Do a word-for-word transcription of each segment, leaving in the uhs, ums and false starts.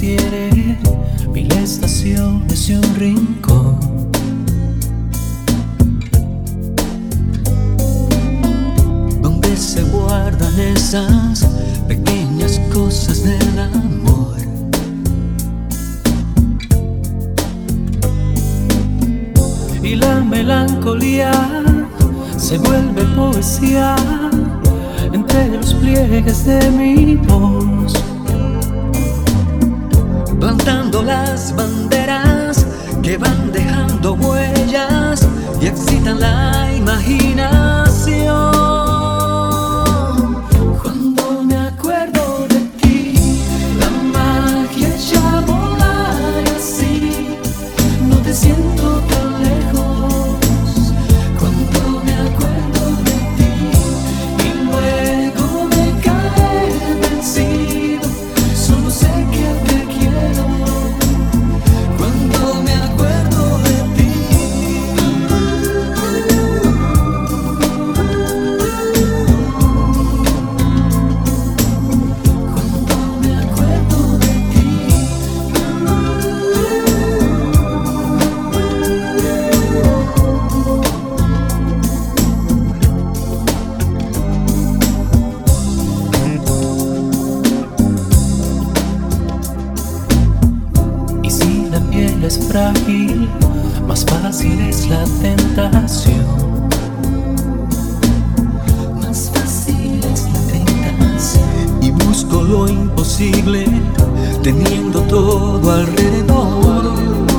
requiere mil estaciones y un rincón. Donde se guardan esas pequeñas cosas del amor. Y la melancolía se vuelve poesía entre los pliegues de mi voz, plantando las banderas que van dejando huellas y excitan la imaginación. Cuando me acuerdo de ti, la magia echa a volar y así no te siento tan lejos. Cuando me acuerdo de ti y luego me cae vencido, solo sé que te quiero. Cuando me acuerdo de ti, cuando me acuerdo de ti. Y si la piel es frágil, más fácil es la tentación. Más fácil es la tentación. Y busco lo imposible, teniendo todo alrededor.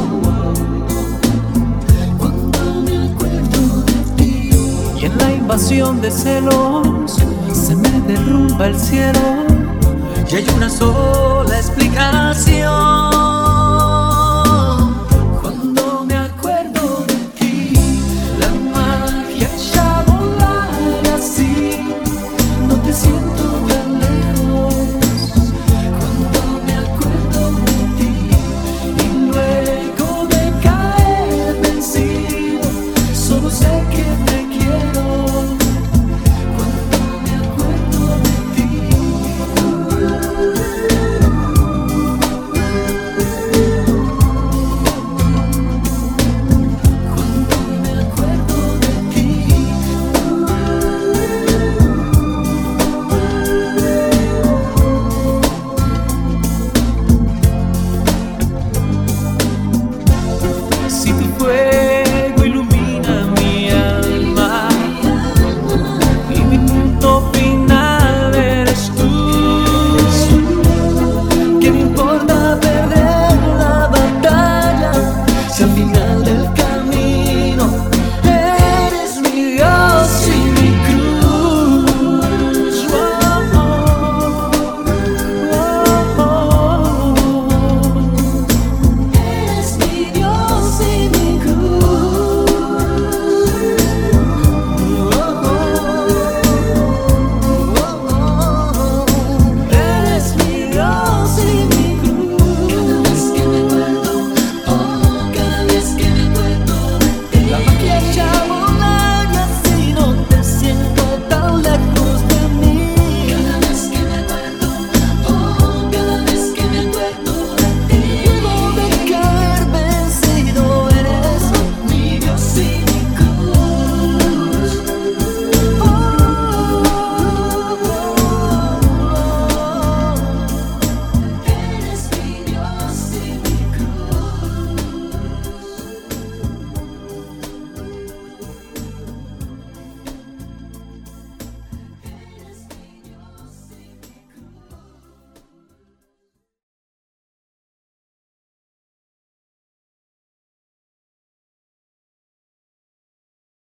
Cuando me acuerdo de ti, y en la invasión de celos se me derrumba el cielo, y hay una sola explicación.